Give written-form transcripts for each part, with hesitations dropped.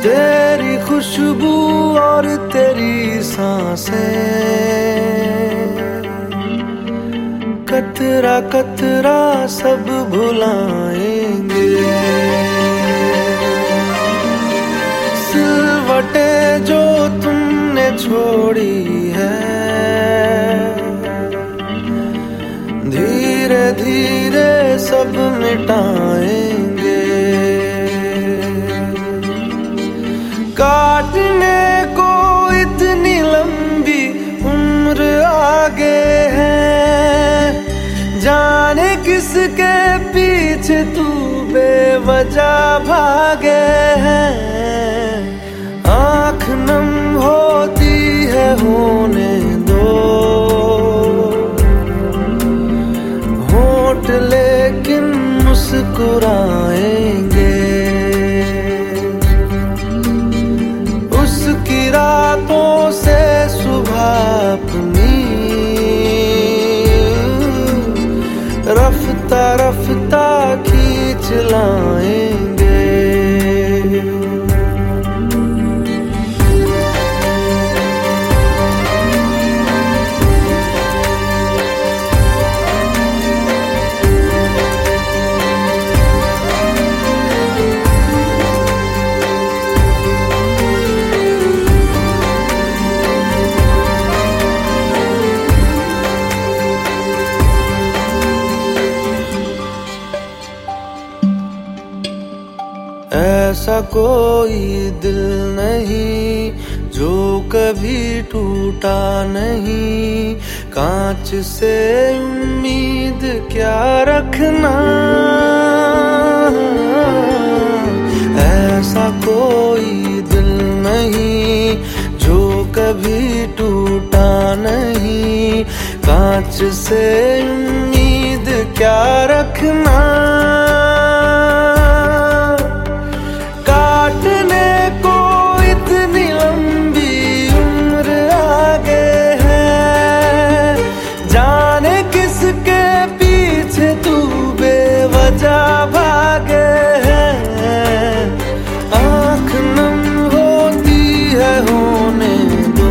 तेरी खुशबू और तेरी सांसें कतरा कतरा सब भुलाएंगे। सिलवटें जो तुमने छोड़ी है धीरे धीरे सब मिटाएंगे। काटने को इतनी लंबी उम्र आगे है, जाने किसके पीछे तू बेवजह भागे है। आँख नम होती है होने दो, होंठ लेकिन मुस्कुराएंगे। उसकी रातों से सुबह अपनी रफ्ता रफ्ता खींच लाएंगे। ऐसा कोई दिल नहीं जो कभी टूटा नहीं, कांच से उम्मीद क्या रखना। ऐसा कोई दिल नहीं जो कभी टूटा नहीं, कांच से उम्मीद क्या रखना। काटने को इतनी लंबी उम्र आगे है, जाने किसके पीछे तू बेवजह भागे है। आँख नम होती है होने दो,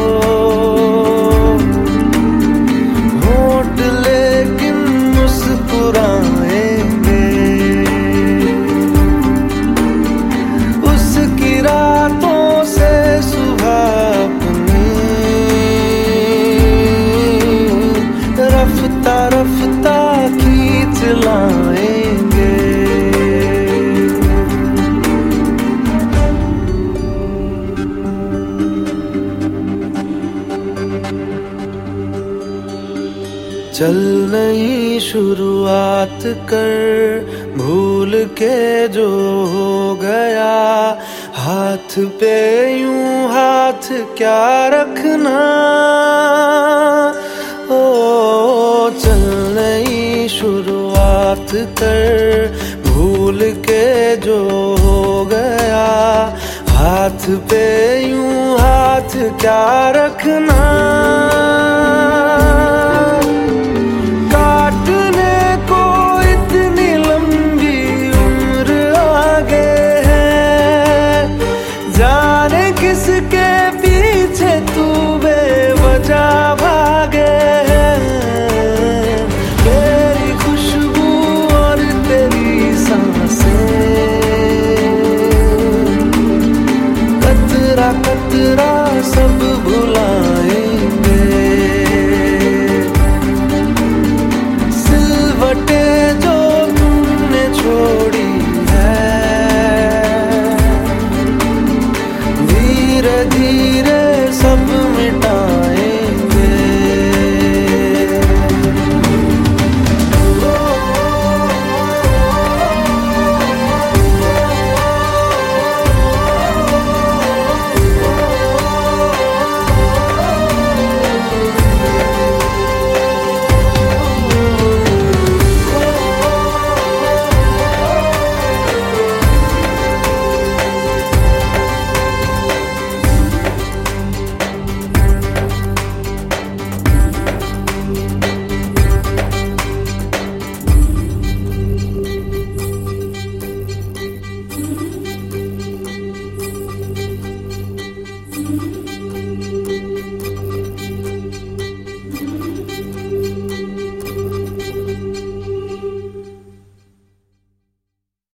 होंठ लेकिन मुस्कुराएंगे। रातों से सुबह अपनी रफ्ता रफ्ता खींच लाएंगे। चल नई शुरुआत कर, भूल के जो हो गया, हाथ पे यूं हाथ क्या रखना। ओ चल नई शुरुआत कर, भूल के जो हो गया, हाथ पे यूं हाथ क्या रखना। काटने को इतनी लंबी उम्र आगे है, जाने किसके पीछे तू बेवजह